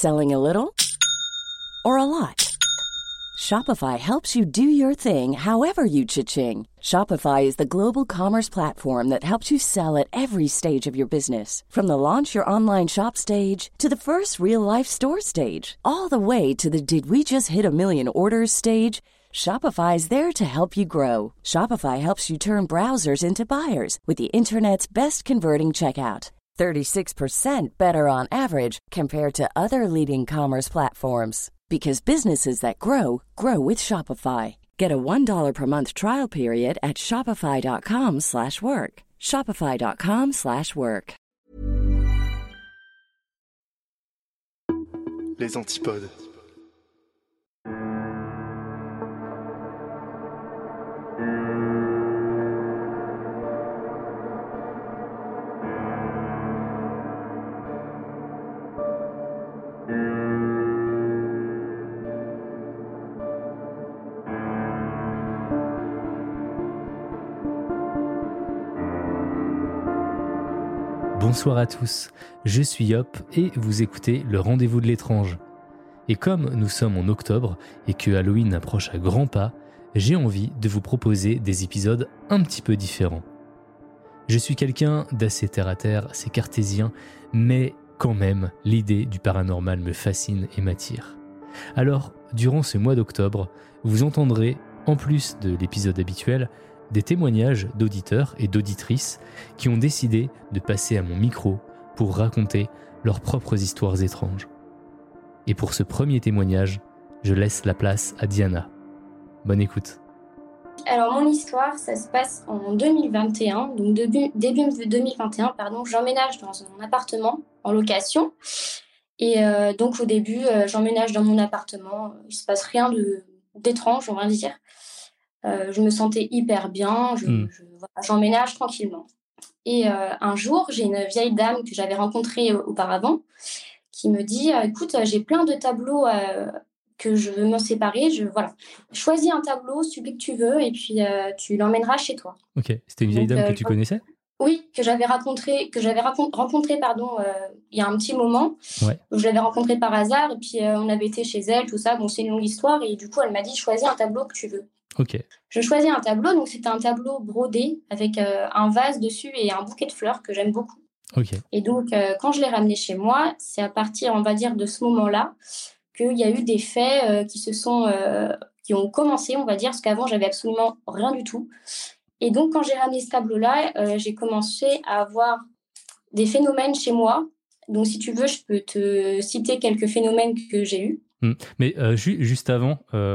Selling a little or a lot? Shopify helps you do your thing however you cha-ching. Shopify is the global commerce platform that helps you sell at every stage of your business. From the launch your online shop stage to the first real-life store stage, all the way to the did we just hit a million orders stage. Shopify is there to help you grow. Shopify helps you turn browsers into buyers with the internet's best converting checkout. 36% better on average compared to other leading commerce platforms. Because businesses that grow, grow with Shopify. Get a $1 per month trial period at shopify.com/work. Shopify.com/work. Les antipodes. Bonsoir à tous, je suis Yop et vous écoutez Le Rendez-vous de l'étrange. Et comme nous sommes en octobre et que Halloween approche à grands pas, j'ai envie de vous proposer des épisodes un petit peu différents. Je suis quelqu'un d'assez terre-à-terre, assez cartésien, mais quand même, l'idée du paranormal me fascine et m'attire. Alors, durant ce mois d'octobre, vous entendrez, en plus de l'épisode habituel, des témoignages d'auditeurs et d'auditrices qui ont décidé de passer à mon micro pour raconter leurs propres histoires étranges. Et pour ce premier témoignage, je laisse la place à Diana. Bonne écoute. Alors mon histoire, ça se passe en 2021, donc début 2021, j'emménage dans un appartement en location. Et donc au début, j'emménage dans mon appartement, il se passe rien d'étrange, on va dire. Je me sentais hyper bien, j'emménage tranquillement. Et un jour, j'ai une vieille dame que j'avais rencontrée auparavant qui me dit « Écoute, j'ai plein de tableaux que je veux me séparer. Choisis un tableau, celui que tu veux, et puis tu l'emmèneras chez toi. » Ok, c'était une vieille dame que tu connaissais ? Oui, que j'avais rencontré il y a un petit moment. Ouais. Je l'avais rencontrée par hasard, et puis on avait été chez elle, tout ça. Bon, c'est une longue histoire, et du coup, elle m'a dit « Choisis un tableau que tu veux. » Ok. Je choisis un tableau, donc c'était un tableau brodé avec un vase dessus et un bouquet de fleurs que j'aime beaucoup. Ok. Et donc, quand je l'ai ramené chez moi, c'est à partir, on va dire, de ce moment-là qu'il y a eu des faits qui ont commencé, on va dire, parce qu'avant, j'avais absolument rien du tout. Et donc, quand j'ai ramené ce tableau-là, j'ai commencé à avoir des phénomènes chez moi. Donc, si tu veux, je peux te citer quelques phénomènes que j'ai eus. Mais juste avant,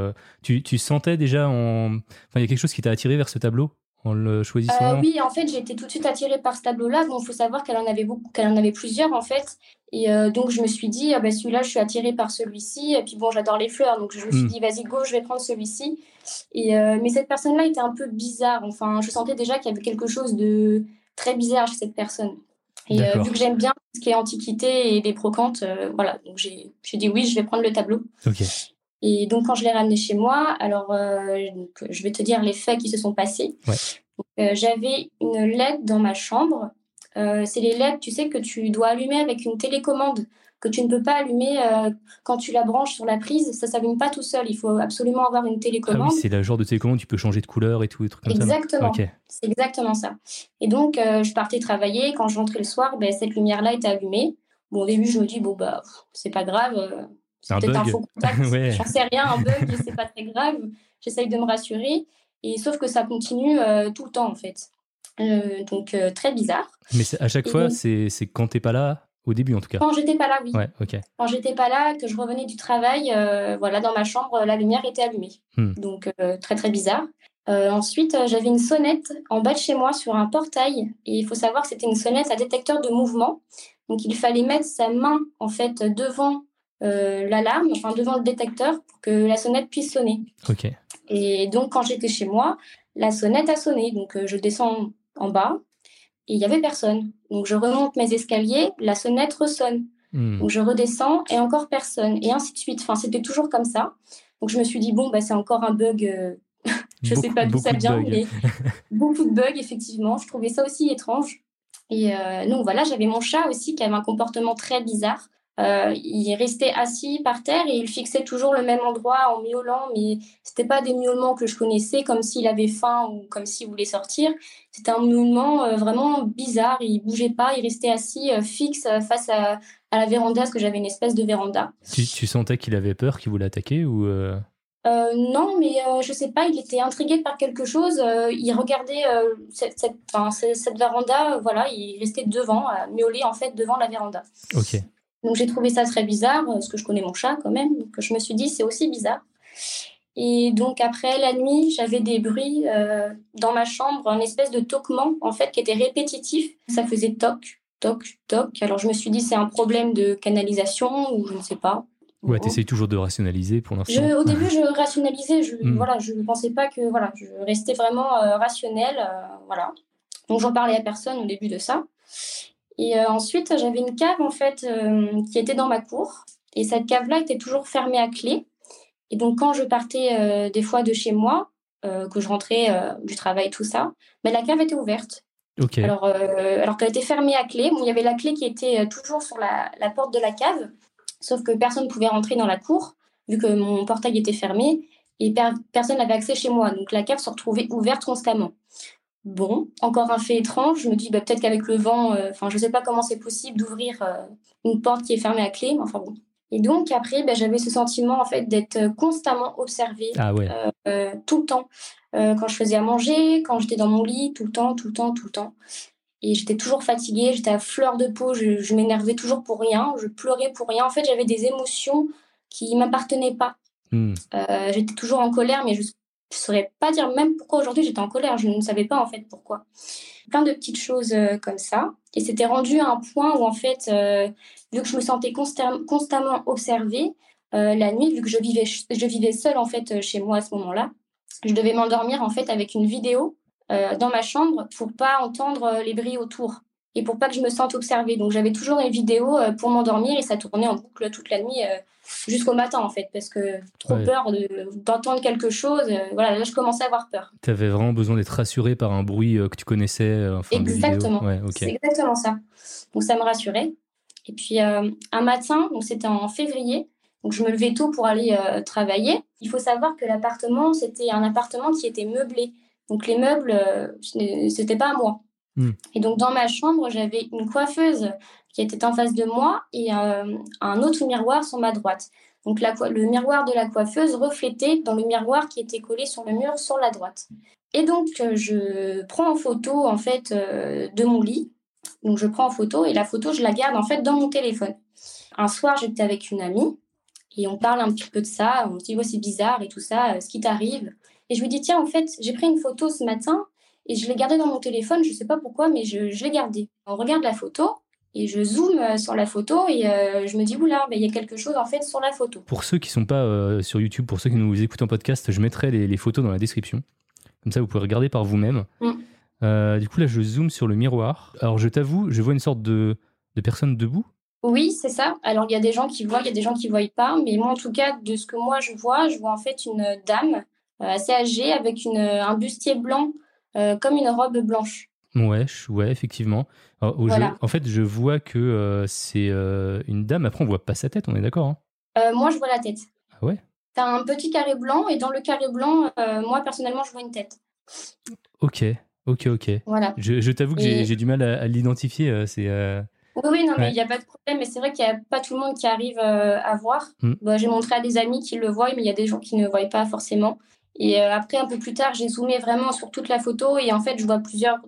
tu sentais déjà il y a quelque chose qui t'a attiré vers ce tableau en le choisissant? Oui, en fait, j'ai été tout de suite attirée par ce tableau-là. Bon, il faut savoir qu'elle en avait plusieurs, en fait. Et donc, je me suis dit, celui-là, je suis attirée par celui-ci. Et puis, bon, j'adore les fleurs. Donc, je me suis dit, vas-y, go, je vais prendre celui-ci. Mais cette personne-là était un peu bizarre. Enfin, je sentais déjà qu'il y avait quelque chose de très bizarre chez cette personne. Et vu que j'aime bien ce qui est antiquité et les brocantes, donc j'ai dit oui, je vais prendre le tableau. Ok. Et donc, quand je l'ai ramené chez moi, alors je vais te dire les faits qui se sont passés. Ouais. Donc, j'avais une LED dans ma chambre. C'est les LED, tu sais, que tu dois allumer avec une télécommande, que tu ne peux pas allumer quand tu la branches sur la prise. Ça ne s'allume pas tout seul. Il faut absolument avoir une télécommande. Ah oui, c'est le genre de télécommande, tu peux changer de couleur et tout, des trucs comme Exactement. ça. Exactement. Okay. C'est exactement ça. Et donc, je partais travailler. Quand je rentrais le soir, cette lumière-là était allumée. Bon, au début, je me dis, c'est pas grave. C'est peut-être un faux contact. Ouais. J'en sais rien, un bug, c'est pas très grave. J'essaye de me rassurer. Et sauf que ça continue tout le temps, en fait. Donc, très bizarre. Mais à chaque fois, c'est quand t'es pas là, au début en tout cas. Quand j'étais pas là, oui. Ouais, ok. Quand j'étais pas là, que je revenais du travail, dans ma chambre, la lumière était allumée. Donc, très, très bizarre. Ensuite, j'avais une sonnette en bas de chez moi sur un portail. Et il faut savoir que c'était une sonnette à détecteur de mouvement. Donc, il fallait mettre sa main, en fait, devant l'alarme, devant le détecteur pour que la sonnette puisse sonner. Ok. Et donc, quand j'étais chez moi, la sonnette a sonné. Donc, je descends en bas et il n'y avait personne. Donc, je remonte mes escaliers, la sonnette ressonne. Donc, je redescends et encore personne. Et ainsi de suite. Enfin, c'était toujours comme ça. Donc, je me suis dit, c'est encore un bug. Je ne sais pas d'où ça vient, mais beaucoup de bugs, effectivement. Je trouvais ça aussi étrange. Et donc, voilà, j'avais mon chat aussi qui avait un comportement très bizarre. Il restait assis par terre et il fixait toujours le même endroit en miaulant, mais c'était pas des miaulements que je connaissais, comme s'il avait faim ou comme s'il voulait sortir. C'était un miaulement vraiment bizarre. Il bougeait pas, il restait assis fixe face à la véranda, parce que j'avais une espèce de véranda. Tu sentais qu'il avait peur, qu'il voulait attaquer ou Non, mais je sais pas, il était intrigué par quelque chose. Il regardait cette véranda, voilà, il restait devant, miauler en fait devant la véranda. Ok. Donc j'ai trouvé ça très bizarre, parce que je connais mon chat quand même, donc je me suis dit c'est aussi bizarre. Et donc après la nuit, j'avais des bruits dans ma chambre, un espèce de toquement en fait qui était répétitif. Ça faisait toc, toc, toc. Alors je me suis dit c'est un problème de canalisation ou je ne sais pas. Ouais, t'essayes toujours de rationaliser pour l'instant. Au début, je rationalisais, je ne pensais pas que, voilà, je restais vraiment rationnelle, voilà. Donc, j'en parlais à personne au début de ça. Et ensuite, j'avais une cave, en fait, qui était dans ma cour. Et cette cave-là était toujours fermée à clé. Et donc, quand je partais des fois de chez moi, que je rentrais du travail, tout ça, mais la cave était ouverte. Ok. Alors qu'elle était fermée à clé, bon, il y avait la clé qui était toujours sur la porte de la cave. Sauf que personne ne pouvait rentrer dans la cour, vu que mon portail était fermé, et personne n'avait accès chez moi. Donc la cave se retrouvait ouverte constamment. Bon, encore un fait étrange, je me dis peut-être qu'avec le vent, je ne sais pas comment c'est possible d'ouvrir une porte qui est fermée à clé, mais enfin bon. Et donc après, j'avais ce sentiment en fait d'être constamment observée, Ah ouais. tout le temps. Quand je faisais à manger, quand j'étais dans mon lit, tout le temps, tout le temps, tout le temps. Et j'étais toujours fatiguée, j'étais à fleur de peau, je m'énervais toujours pour rien, je pleurais pour rien. En fait, j'avais des émotions qui ne m'appartenaient pas. J'étais toujours en colère, mais je ne saurais pas dire même pourquoi aujourd'hui j'étais en colère. Je ne savais pas en fait pourquoi. Plein de petites choses comme ça. Et c'était rendu à un point où en fait, vu que je me sentais constamment observée, la nuit, vu que je vivais seule en fait chez moi à ce moment-là, je devais m'endormir en fait avec une vidéo dans ma chambre pour pas entendre les bruits autour et pour pas que je me sente observée. Donc j'avais toujours une vidéo pour m'endormir et ça tournait en boucle toute la nuit jusqu'au matin en fait parce que trop peur d'entendre quelque chose. Voilà, là je commençais à avoir peur. Tu avais vraiment besoin d'être rassurée par un bruit que tu connaissais. Exactement, ouais, okay. C'est exactement ça. Donc ça me rassurait. Et puis un matin, donc c'était en février, donc je me levais tôt pour aller travailler. Il faut savoir que l'appartement, c'était un appartement qui était meublé. Donc les meubles, c'était pas à moi. Et donc dans ma chambre, j'avais une coiffeuse qui était en face de moi et un autre miroir sur ma droite. Donc le miroir de la coiffeuse reflétait dans le miroir qui était collé sur le mur sur la droite. Et donc je prends en photo en fait de mon lit. Donc je prends en photo et la photo, je la garde en fait dans mon téléphone. Un soir, j'étais avec une amie et on parle un petit peu de ça. On se dit, c'est bizarre et tout ça, ce qui t'arrive. Et je lui dis, tiens, en fait, j'ai pris une photo ce matin et je l'ai gardée dans mon téléphone. Je ne sais pas pourquoi, mais je l'ai gardée. On regarde la photo et je zoome sur la photo et je me dis, oula, il y a quelque chose en fait sur la photo. Pour ceux qui ne sont pas sur YouTube, pour ceux qui nous écoutent en podcast, je mettrai les photos dans la description. Comme ça, vous pouvez regarder par vous-même. Du coup, là, je zoome sur le miroir. Alors, je t'avoue, je vois une sorte de personne debout. Oui, c'est ça. Alors, il y a des gens qui voient, il y a des gens qui ne voient pas. Mais moi, en tout cas, de ce que moi, je vois en fait une dame assez âgée avec un bustier blanc comme une robe blanche. Ouais, effectivement. Alors, voilà. En fait, je vois que c'est une dame. Après, on ne voit pas sa tête, on est d'accord Moi, je vois la tête. Ah ouais. Tu as un petit carré blanc et dans le carré blanc, moi, personnellement, je vois une tête. Ok. Voilà. Je t'avoue que j'ai du mal à l'identifier. Oui, non, mais il n'y a pas de problème. Mais c'est vrai qu'il n'y a pas tout le monde qui arrive à voir. J'ai montré à des amis qui le voient, mais il y a des gens qui ne voient pas forcément. Et après, un peu plus tard, j'ai zoomé vraiment sur toute la photo. Et en fait, je vois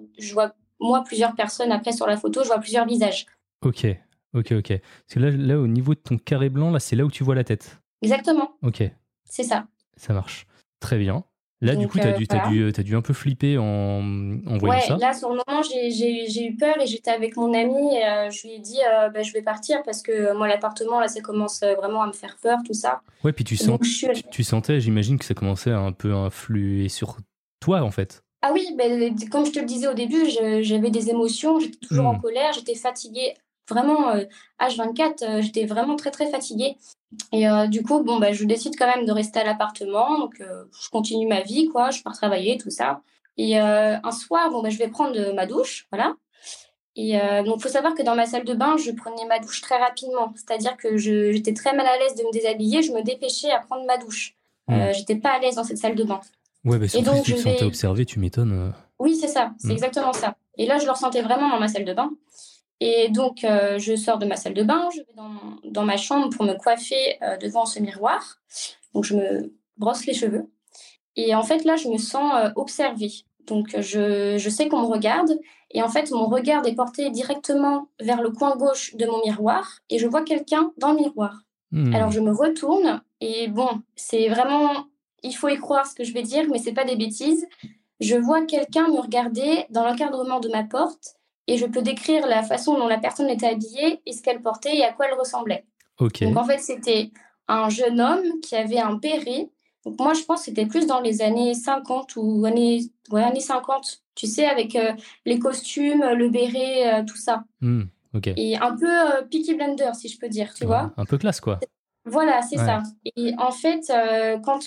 plusieurs personnes après sur la photo. Je vois plusieurs visages. Ok. Parce que là, au niveau de ton carré blanc, là, c'est là où tu vois la tête. Exactement. Ok. C'est ça. Ça marche. Très bien. Là, donc, du coup, t'as dû un peu flipper en voyant ça. Ouais, là, sur le moment, j'ai eu peur et j'étais avec mon ami et je lui ai dit je vais partir parce que moi, l'appartement, là, ça commence vraiment à me faire peur, tout ça. Ouais, puis tu sentais, j'imagine que ça commençait à un peu influer sur toi, en fait. Ah oui, comme je te le disais au début, j'avais des émotions, j'étais toujours en colère, j'étais fatiguée. Vraiment, H24, j'étais vraiment très, très fatiguée. Et du coup, je décide quand même de rester à l'appartement. Donc, je continue ma vie, quoi. Je pars travailler, tout ça. Et un soir, je vais prendre ma douche, voilà. Et donc, il faut savoir que dans ma salle de bain, je prenais ma douche très rapidement. C'est-à-dire que j'étais très mal à l'aise de me déshabiller. Je me dépêchais à prendre ma douche. J'étais pas à l'aise dans cette salle de bain. Ouais, Et surtout donc, si tu te sentais observé, tu m'étonnes. Oui, c'est ça. C'est exactement ça. Et là, je le ressentais vraiment dans ma salle de bain. Et donc, je sors de ma salle de bain. Je vais dans ma chambre pour me coiffer devant ce miroir. Donc, je me brosse les cheveux. Et en fait, là, je me sens observée. Donc, je sais qu'on me regarde. Et en fait, mon regard est porté directement vers le coin gauche de mon miroir. Et je vois quelqu'un dans le miroir. Alors, je me retourne. Et bon, c'est vraiment... Il faut y croire ce que je vais dire, mais c'est pas des bêtises. Je vois quelqu'un me regarder dans l'encadrement de ma porte. Et je peux décrire la façon dont la personne était habillée et ce qu'elle portait et à quoi elle ressemblait. Ok. Donc, en fait, c'était un jeune homme qui avait un béret. Donc, moi, je pense que c'était plus dans les années 50 ou années 50, tu sais, avec les costumes, le béret, tout ça. Ok. Et un peu Peaky Blinders, si je peux dire, tu vois. Un peu classe, quoi. Voilà, c'est ça. Et en fait, quand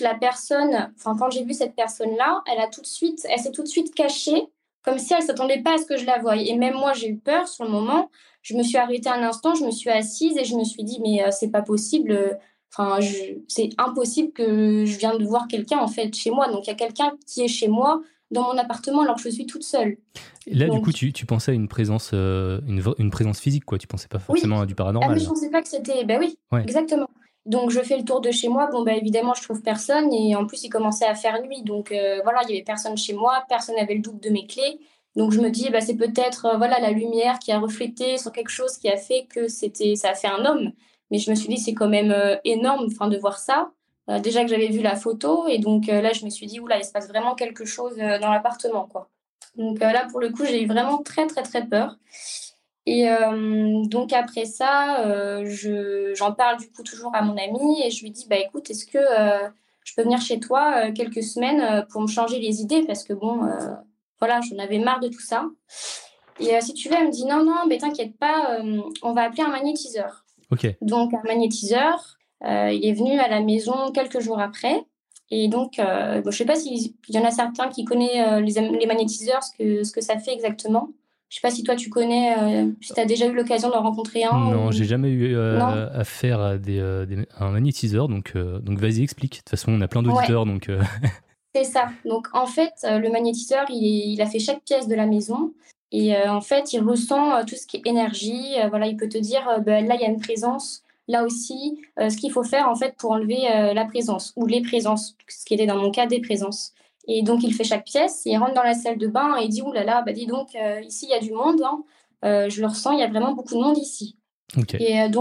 j'ai vu cette personne-là, elle s'est tout de suite cachée, comme si elle s'attendait pas à ce que je la voie. Et même moi, j'ai eu peur sur le moment. Je me suis arrêtée un instant, je me suis assise et je me suis dit, mais c'est pas possible. C'est impossible que je vienne de voir quelqu'un en fait chez moi. Donc il y a quelqu'un qui est chez moi dans mon appartement alors que je suis toute seule. Et là, du coup, tu pensais à une présence, une présence physique, quoi. Tu pensais pas forcément à du paranormal. Ah, mais je pensais pas que c'était. Ben oui, exactement. Donc, je fais le tour de chez moi. Bon, bah, évidemment, je trouve personne. Et en plus, il commençait à faire nuit. Donc, voilà, il y avait personne chez moi. Personne n'avait le double de mes clés. Donc, je me dis, bah, c'est peut-être voilà, la lumière qui a reflété sur quelque chose qui a fait que ça a fait un homme. Mais je me suis dit, c'est quand même énorme de voir ça. Déjà que j'avais vu la photo. Et donc, là, je me suis dit, oula, il se passe vraiment quelque chose dans l'appartement, quoi. Donc, là, pour le coup, j'ai eu vraiment très, très, très peur. Et donc après ça, j'en parle du coup toujours à mon amie et je lui dis, bah écoute, est-ce que je peux venir chez toi quelques semaines pour me changer les idées parce que bon, voilà, j'en avais marre de tout ça. Et si tu veux, elle me dit, non, non, mais t'inquiète pas, on va appeler un magnétiseur. Ok. Donc un magnétiseur, il est venu à la maison quelques jours après. Et donc, je ne sais pas s'il y en a certains qui connaissent les magnétiseurs, ce que ça fait exactement. Je sais pas si toi tu connais, si tu as déjà eu l'occasion d'en rencontrer un. Non, j'ai jamais eu affaire à un magnétiseur, donc vas-y, explique. De toute façon, on a plein d'auditeurs, donc... C'est ça. Donc en fait, le magnétiseur, il a fait chaque pièce de la maison. Et en fait, il ressent tout ce qui est énergie. Voilà, il peut te dire, là, il y a une présence. Là aussi, ce qu'il faut faire en fait pour enlever la présence ou les présences, ce qui était dans mon cas des présences. Et donc, il fait chaque pièce, il rentre dans la salle de bain et il dit, ouh là là, bah dis donc, ici, il y a du monde, hein. Je le ressens, il y a vraiment beaucoup de monde ici. Okay.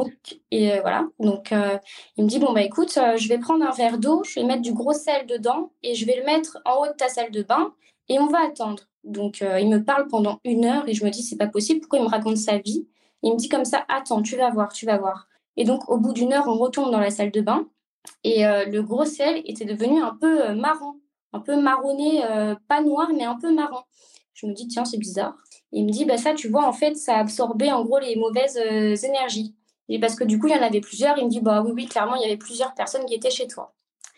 Et voilà, donc il me dit, bon bah écoute, je vais prendre un verre d'eau, je vais mettre du gros sel dedans et je vais le mettre en haut de ta salle de bain et on va attendre. Donc il me parle pendant 1 heure et je me dis, c'est pas possible, pourquoi il me raconte sa vie? Il me dit comme ça, attends, tu vas voir, tu vas voir. Et donc au bout d'1 heure, on retourne dans la salle de bain et le gros sel était devenu un peu marron, un peu marronné, pas noir mais un peu marron. Je me dis, tiens, c'est bizarre. Il me dit, bah ça, tu vois, en fait, ça absorbait en gros les mauvaises énergies. Et parce que du coup, il y en avait plusieurs. Il me dit, bah oui, oui, clairement, il y avait plusieurs personnes qui étaient chez toi.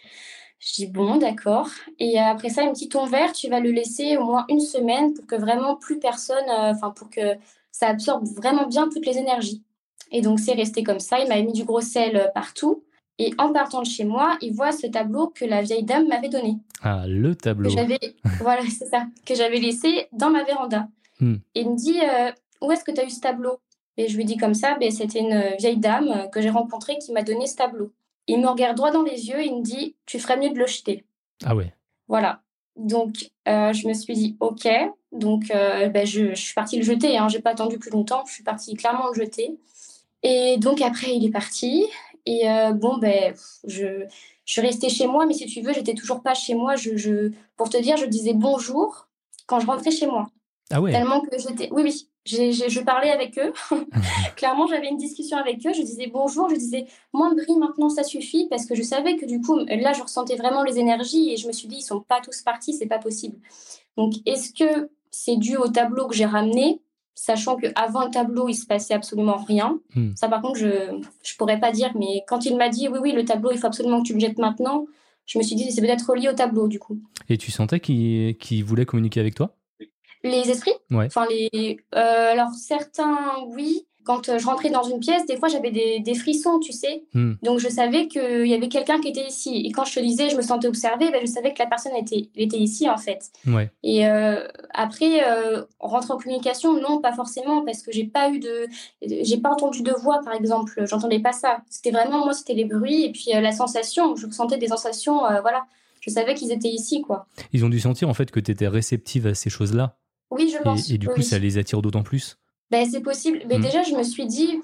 Je dis, bon, d'accord. Et après ça, il me dit, ton verre, tu vas le laisser au moins 1 semaine pour que vraiment plus personne, pour que ça absorbe vraiment bien toutes les énergies. Et donc, c'est resté comme ça. Il m'avait mis du gros sel partout. Et en partant de chez moi, il voit ce tableau que la vieille dame m'avait donné. Ah, le tableau. Voilà, c'est ça. Que j'avais laissé dans ma véranda. Et il me dit, où est-ce que tu as eu ce tableau? Et je lui dis comme ça, c'était une vieille dame que j'ai rencontrée qui m'a donné ce tableau. Il me regarde droit dans les yeux et il me dit, tu ferais mieux de le jeter. Ah ouais. Voilà. Donc, je me suis dit, ok. Donc, je suis partie le jeter. Hein. Je n'ai pas attendu plus longtemps. Je suis partie clairement le jeter. Et donc, après, il est parti. Et je suis restée chez moi. Mais si tu veux, j'étais toujours pas chez moi. Pour te dire, je disais bonjour quand je rentrais chez moi. Ah ouais. Tellement que j'étais... Oui. Je parlais avec eux. Clairement, j'avais une discussion avec eux. Je disais bonjour. Je disais, moins de bruit maintenant, ça suffit. Parce que je savais que du coup, là, je ressentais vraiment les énergies. Et je me suis dit, ils sont pas tous partis. C'est pas possible. Donc, est-ce que c'est dû au tableau que j'ai ramené, sachant qu'avant le tableau, il se passait absolument rien. Ça, par contre, je pourrais pas dire. Mais quand il m'a dit, oui, le tableau, il faut absolument que tu le jettes maintenant, je me suis dit, c'est peut-être relié au tableau, du coup. Et tu sentais qu'il voulait communiquer avec toi? Les esprits? Ouais. Enfin, alors certains, oui. Quand je rentrais dans une pièce, des fois, j'avais des frissons, tu sais. Hmm. Donc, je savais qu'il y avait quelqu'un qui était ici. Et quand je te disais, je me sentais observée, ben, je savais que la personne était ici, en fait. Ouais. Et après, rentrer en communication, non, pas forcément, parce que j'ai pas entendu de voix, par exemple. J'entendais pas ça. C'était vraiment, moi, c'était les bruits et puis la sensation. Je ressentais des sensations, voilà. Je savais qu'ils étaient ici, quoi. Ils ont dû sentir en fait que tu étais réceptive à ces choses-là. Oui, je pense. Et du coup, Oui. ça les attire d'autant plus. Ben, c'est possible. Mais déjà, je me suis dit,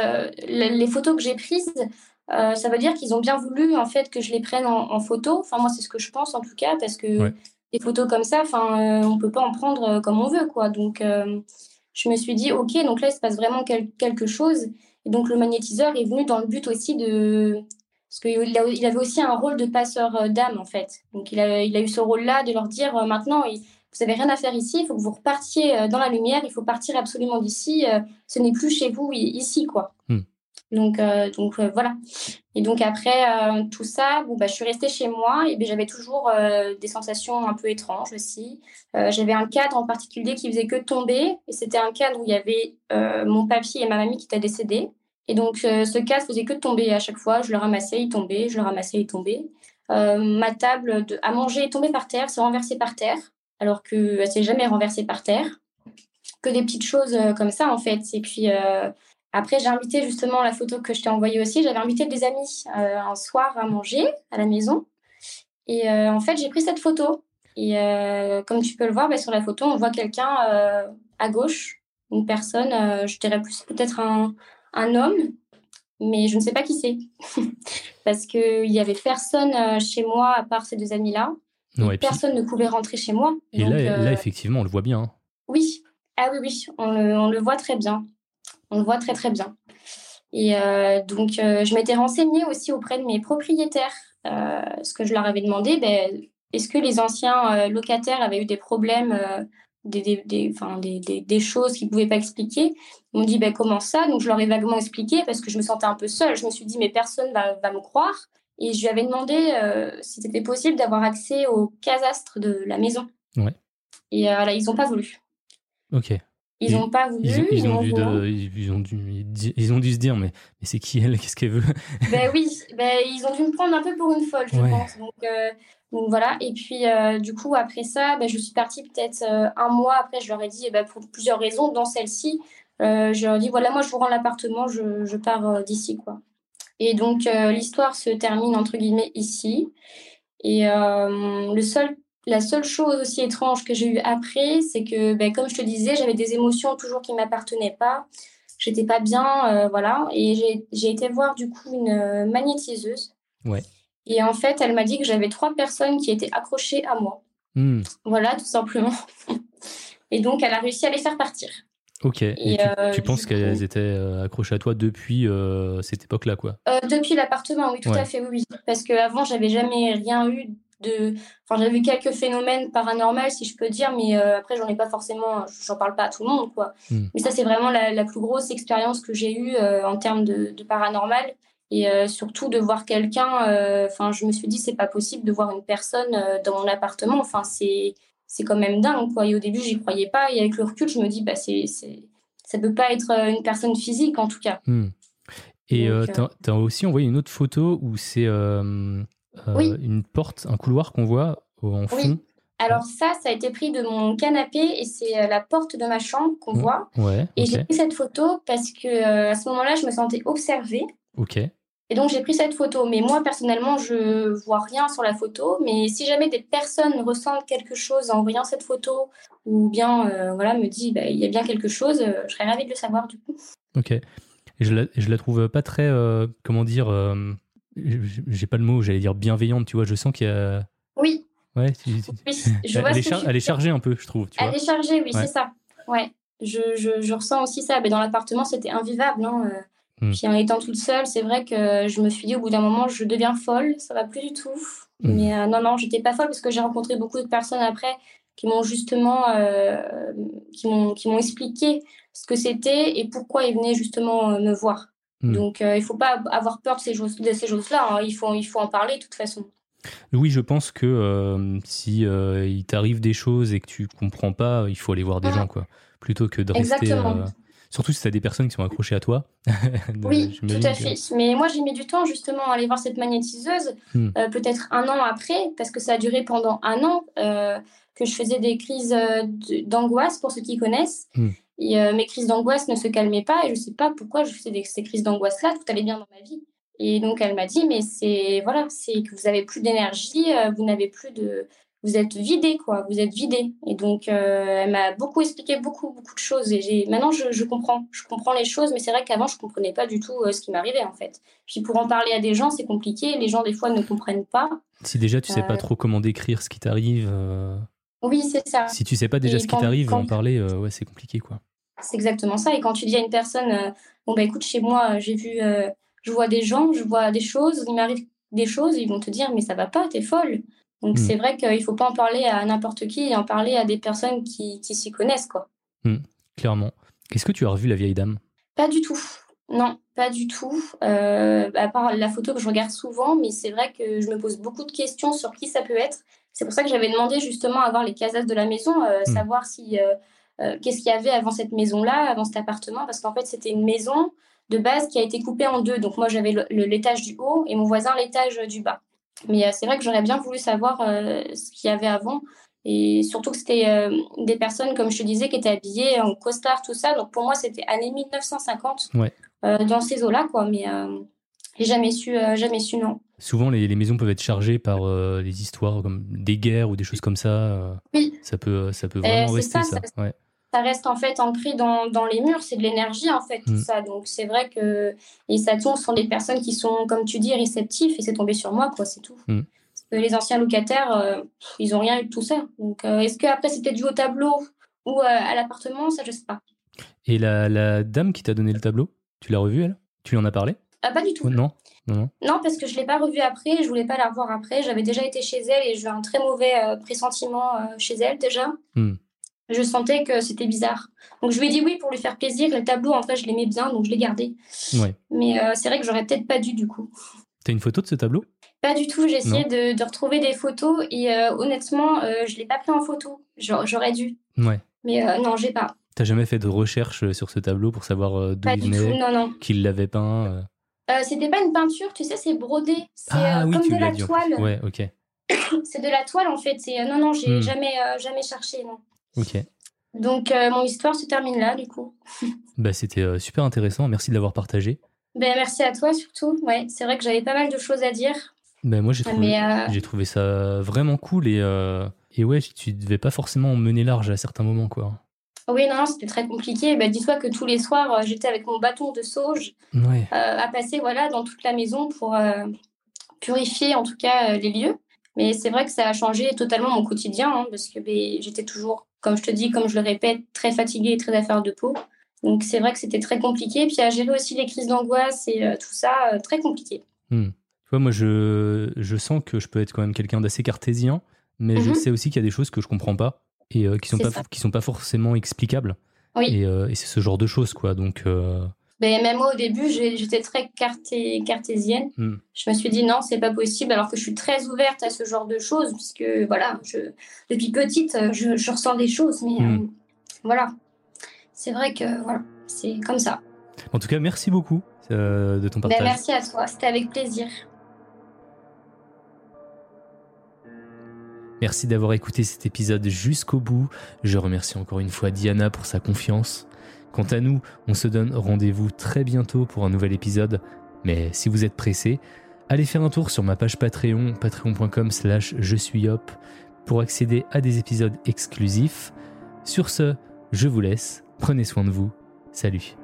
les photos que j'ai prises, ça veut dire qu'ils ont bien voulu en fait que je les prenne en photo. Enfin, moi, c'est ce que je pense en tout cas, parce que des photos comme ça, on peut pas en prendre comme on veut, quoi. Donc, je me suis dit, ok, donc là, il se passe vraiment quelque chose. Et donc, le magnétiseur est venu dans le but aussi parce qu'il avait aussi un rôle de passeur d'âme, en fait. Donc, il a eu ce rôle-là de leur dire, maintenant, vous n'avez rien à faire ici, il faut que vous repartiez dans la lumière, il faut partir absolument d'ici, ce n'est plus chez vous ici, quoi. Donc voilà. Et donc après tout ça, je suis restée chez moi et j'avais toujours des sensations un peu étranges aussi. J'avais un cadre en particulier qui faisait que tomber et c'était un cadre où il y avait mon papy et ma mamie qui étaient décédés. Et donc ce cadre faisait que tomber à chaque fois, je le ramassais, il tombait, je le ramassais, il tombait. Ma table à manger est tombée par terre, s'est renversée par terre, alors qu'elle ne s'est jamais renversée par terre. Que des petites choses comme ça, en fait. Et puis, après, j'ai invité justement la photo que je t'ai envoyée aussi. J'avais invité des amis un soir à manger à la maison. Et en fait, j'ai pris cette photo. Et comme tu peux le voir, sur la photo, on voit quelqu'un à gauche, une personne, je dirais plus peut-être un homme, mais je ne sais pas qui c'est. Parce qu'il n'y avait personne chez moi à part ces deux amis-là. Ouais, personne ne pouvait rentrer chez moi. Et donc, là, effectivement, on le voit bien. Hein. Oui. Ah oui, on le voit très bien. On le voit très, très bien. Et donc, je m'étais renseignée aussi auprès de mes propriétaires, ce que je leur avais demandé, est-ce que les anciens locataires avaient eu des problèmes, des choses qu'ils ne pouvaient pas expliquer. Ils m'ont dit, comment ça? Donc, je leur ai vaguement expliqué parce que je me sentais un peu seule. Je me suis dit, mais personne va me croire. Et je lui avais demandé si c'était possible d'avoir accès au cadastre de la maison. Ouais. Et là, ils n'ont pas voulu. Ok. Ils n'ont pas voulu. Ils ont dû se dire, mais c'est qui elle? Qu'est-ce qu'elle veut? Oui, ils ont dû me prendre un peu pour une folle, je pense. Donc voilà. Et puis, du coup, après ça, je suis partie peut-être un mois après. Je leur ai dit, pour plusieurs raisons, dont celle-ci, je leur ai dit, voilà, moi, je vous rends l'appartement, je pars d'ici, quoi. Et donc, l'histoire se termine, entre guillemets, ici. Et la seule chose aussi étrange que j'ai eue après, c'est que, comme je te disais, j'avais des émotions toujours qui ne m'appartenaient pas. J'étais pas bien, voilà. Et j'ai été voir, du coup, une magnétiseuse. Ouais. Et en fait, elle m'a dit que j'avais 3 personnes qui étaient accrochées à moi. Voilà, tout simplement. Et donc, elle a réussi à les faire partir. Ok. Et tu penses qu'elles étaient accrochées à toi depuis cette époque-là, quoi? Depuis l'appartement, oui, tout à fait, oui. Parce qu'avant, j'avais jamais rien eu j'avais vu quelques phénomènes paranormaux, si je peux dire, mais après, j'en parle pas à tout le monde, quoi. Mais ça, c'est vraiment la plus grosse expérience que j'ai eue en termes de paranormal. Et surtout, de voir quelqu'un, je me suis dit, c'est pas possible de voir une personne dans mon appartement. Enfin, c'est quand même dingue, quoi. Et au début, j'y croyais pas. Et avec le recul, je me dis, ça peut pas être une personne physique, en tout cas. Et t'as aussi envoyé une autre photo où c'est une porte, un couloir qu'on voit en fond. Oui. Alors ça a été pris de mon canapé et c'est la porte de ma chambre qu'on voit. Ouais, et j'ai pris cette photo parce que à ce moment-là, je me sentais observée. Ok. Et donc j'ai pris cette photo. Mais moi, personnellement, je vois rien sur la photo. Mais si jamais des personnes ressentent quelque chose en voyant cette photo ou bien me dit il y a bien quelque chose, je serais ravie de le savoir du coup. Ok. Et je la trouve pas très, comment dire, j'ai pas le mot, j'allais dire bienveillante, tu vois. Je sens qu'il y a... Oui. Ouais, elle est chargée un peu, je trouve. Tu vois. Elle est chargée, oui, c'est ça. Ouais. Je ressens aussi ça. Mais dans l'appartement, c'était invivable. Puis en étant toute seule, c'est vrai que je me suis dit au bout d'un moment, je deviens folle, ça va plus du tout. Mais non, j'étais pas folle parce que j'ai rencontré beaucoup de personnes après qui m'ont justement qui m'ont expliqué ce que c'était et pourquoi ils venaient justement me voir. Donc il faut pas avoir peur de ces choses-là. Il faut en parler de toute façon. Oui, je pense que si il t'arrive des choses et que tu comprends pas, il faut aller voir des gens, quoi. Plutôt que de rester... Exactement. Surtout si t'as des personnes qui sont accrochées à toi. Oui, tout J'imagine à que... fait. Mais moi, j'ai mis du temps justement à aller voir cette magnétiseuse, Hmm. peut-être 1 an après, parce que ça a duré pendant 1 an, que je faisais des crises d'angoisse, pour ceux qui connaissent. Et mes crises d'angoisse ne se calmaient pas, et je ne sais pas pourquoi je faisais ces crises d'angoisse-là, tout allait bien dans ma vie. Et donc, elle m'a dit, mais c'est voilà, c'est que vous n'avez plus d'énergie, vous n'avez plus de... Vous êtes vidé, quoi, vous êtes vidé. Et donc, elle m'a beaucoup expliqué beaucoup de choses. Et maintenant, je comprends. Je comprends les choses, mais c'est vrai qu'avant, je ne comprenais pas du tout ce qui m'arrivait, en fait. Puis pour en parler à des gens, c'est compliqué. Les gens, des fois, ne comprennent pas. Si déjà tu sais pas trop comment décrire ce qui t'arrive, Oui, c'est ça. si tu sais pas déjà Et ce qui t'arrive, en parler, ouais, c'est compliqué, quoi. C'est exactement ça. Et quand tu dis à une personne, bon, bah écoute, chez moi, j'ai vu, je vois des gens, je vois des choses, il m'arrive des choses, ils vont te dire, mais ça va pas, t'es folle. Donc c'est vrai qu'il faut pas en parler à n'importe qui et en parler à des personnes qui s'y connaissent, quoi. Clairement. Est-ce que tu as revu La Vieille Dame ? Pas du tout. Non, pas du tout. À part la photo que je regarde souvent, mais c'est vrai que je me pose beaucoup de questions sur qui ça peut être. C'est pour ça que j'avais demandé justement à voir les cases de la maison, savoir si qu'est-ce qu'il y avait avant cette maison-là, avant cet appartement, parce qu'en fait c'était une maison de base qui a été coupée en 2. Donc moi j'avais l'étage du haut et mon voisin l'étage du bas. Mais c'est vrai que j'aurais bien voulu savoir ce qu'il y avait avant. Et surtout que c'était des personnes, comme je te disais, qui étaient habillées en costard, tout ça. Donc pour moi, c'était années 1950, dans ces eaux-là, quoi. Mais j'ai jamais su, non. Souvent, les maisons peuvent être chargées par des histoires comme des guerres ou des choses comme ça. Oui. Ça peut vraiment rester, ça. Ça reste en fait ancré dans les murs, c'est de l'énergie en fait, tout ça. Donc c'est vrai que... Et ça tombe sur des personnes qui sont, comme tu dis, réceptifs, et c'est tombé sur moi, quoi, c'est tout. Parce que les anciens locataires, ils n'ont rien eu de tout ça. Donc est-ce qu'après c'était dû au tableau ou à l'appartement, ça je sais pas. Et la dame qui t'a donné le tableau, tu l'as revue, elle ? Tu lui en as parlé ? Pas du tout. Non, parce que je ne l'ai pas revue après, je voulais pas la revoir après. J'avais déjà été chez elle et j'ai eu un très mauvais pressentiment chez elle déjà. Je sentais que c'était bizarre. Donc je lui ai dit oui pour lui faire plaisir. Le tableau, en fait, je l'aimais bien, donc je l'ai gardé. Ouais. Mais c'est vrai que j'aurais peut-être pas dû, du coup. T'as une photo de ce tableau ? Pas du tout. J'ai essayé de retrouver des photos et honnêtement, je l'ai pas pris en photo. J'aurais dû. Ouais. Mais non, j'ai pas. T'as jamais fait de recherche sur ce tableau pour savoir d'où pas il du venait, tout, non. qui l'avait peint C'était pas une peinture, tu sais, c'est brodé. C'est oui, comme tu de l'as la dit. toile. Ouais, ok. C'est de la toile en fait. Non, j'ai jamais cherché, non. Ok. Donc mon histoire se termine là, du coup. C'était super intéressant. Merci de l'avoir partagé. Merci à toi surtout. Ouais, c'est vrai que j'avais pas mal de choses à dire. Moi, j'ai trouvé ça vraiment cool et ouais, tu devais pas forcément mener large à certains moments, quoi. Oui, non, c'était très compliqué. Dis-toi que tous les soirs, j'étais avec mon bâton de sauge à passer dans toute la maison pour purifier en tout cas les lieux. Mais c'est vrai que ça a changé totalement mon quotidien parce que j'étais toujours, comme je te dis, comme je le répète, très fatiguée et très à fleur de peau. Donc c'est vrai que c'était très compliqué. Puis à gérer aussi les crises d'angoisse et tout ça, très compliqué. Tu vois, moi, je sens que je peux être quand même quelqu'un d'assez cartésien, mais je sais aussi qu'il y a des choses que je comprends pas et qui sont pas forcément explicables. Oui. Et c'est ce genre de choses, quoi. Donc... même moi, au début, j'étais très cartésienne. Je me suis dit non, c'est pas possible, alors que je suis très ouverte à ce genre de choses, puisque voilà, depuis petite, je ressens des choses, mais voilà. C'est vrai que voilà, c'est comme ça. En tout cas, merci beaucoup de ton partage. Merci à toi, c'était avec plaisir. Merci d'avoir écouté cet épisode jusqu'au bout. Je remercie encore une fois Diana pour sa confiance. Quant à nous, on se donne rendez-vous très bientôt pour un nouvel épisode. Mais si vous êtes pressé, allez faire un tour sur ma page Patreon, patreon.com/jesuisyop, pour accéder à des épisodes exclusifs. Sur ce, je vous laisse. Prenez soin de vous. Salut.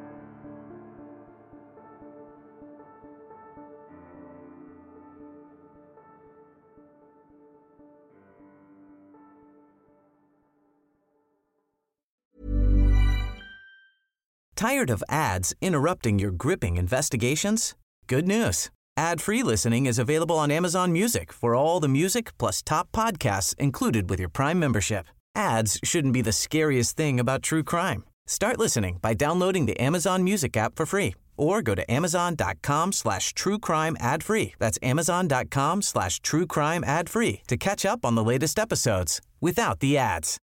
Tired of ads interrupting your gripping investigations? Good news. Ad-free listening is available on Amazon Music for all the music plus top podcasts included with your Prime membership. Ads shouldn't be the scariest thing about true crime. Start listening by downloading the Amazon Music app for free or go to amazon.com/truecrime ad-free. That's amazon.com/truecrime ad-free to catch up on the latest episodes without the ads.